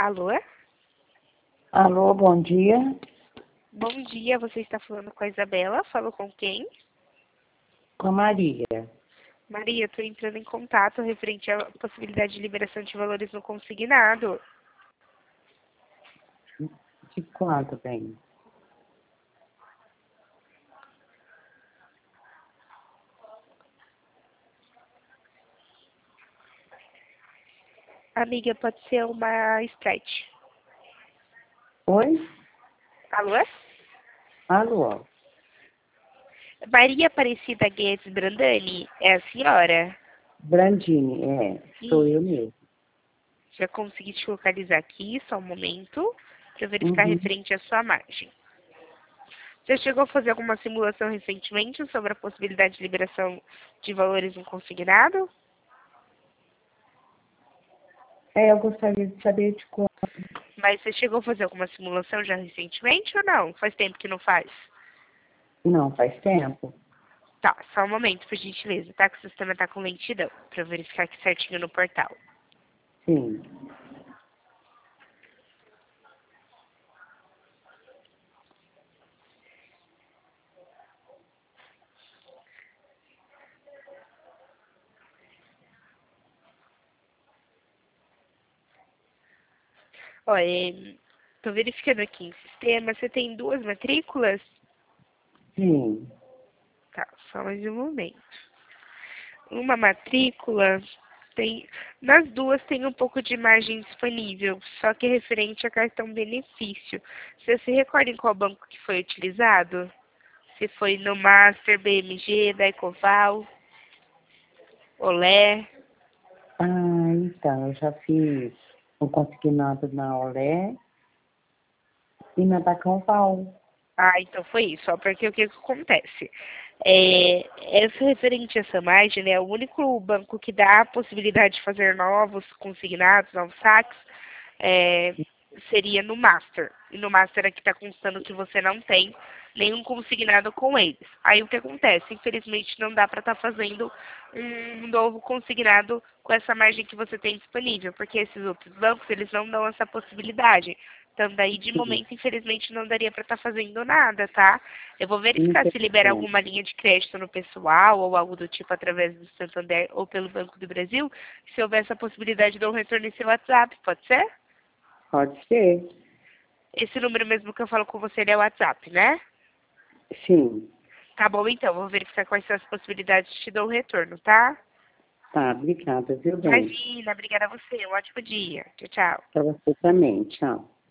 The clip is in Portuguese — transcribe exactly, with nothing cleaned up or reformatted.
Alô? Alô, bom dia. Bom dia, você está falando com a Isabela? Falo com quem? Com a Maria. Maria, estou entrando em contato referente à possibilidade de liberação de valores no consignado. De quanto, bem? Amiga, pode ser uma Sprite. Oi? Alô? Alô? Maria Aparecida Guedes Brandani, é a senhora? Brandini, é. Sou eu Isso. mesmo. Já consegui te localizar aqui, só um momento, para verificar Uhum. referente à sua margem. Você chegou a fazer alguma simulação recentemente sobre a possibilidade de liberação de valores no consignado? É, eu gostaria de saber de quanto. Mas você chegou a fazer alguma simulação já recentemente ou não? Faz tempo que não faz? Não, faz tempo. Tá, só um momento, por gentileza, tá? Que o sistema tá com lentidão, pra eu verificar aqui certinho no portal. Sim. Olha, tô verificando aqui em sistema, você tem duas matrículas? Sim. Tá, só mais um momento. Uma matrícula tem... Nas duas tem um pouco de margem disponível, só que é referente a cartão benefício. Você se recorda em qual banco que foi utilizado? Se foi no Master, B M G, da Ecoval, Olé? Ah, então, eu já fiz um consignado na Olé e na Tacãoval. Ah, então foi isso, ó, porque o que que acontece? É, essa referente a essa margem, né, é o único banco que dá a possibilidade de fazer novos consignados, novos saques, é, seria no Master. E no Master aqui está constando que você não tem nenhum consignado com eles. Aí o que acontece? Infelizmente não dá para estar fazendo um novo consignado com essa margem que você tem disponível, porque esses outros bancos, eles não dão essa possibilidade. Então, daí, de Sim. momento, infelizmente, não daria para estar fazendo nada, tá? Eu vou verificar se libera Entendo. alguma linha de crédito no pessoal ou algo do tipo através do Santander ou pelo Banco do Brasil. Se houver essa possibilidade, dou um retorno em seu WhatsApp, pode ser? Pode ser. Esse número mesmo que eu falo com você, ele é o WhatsApp, né? Sim. Tá bom, então. Vou verificar quais são as possibilidades e te dou o retorno, tá? Tá, obrigada, viu, bem? Imagina, obrigada a você. Um ótimo dia. Tchau, tchau. Para você também. Tchau.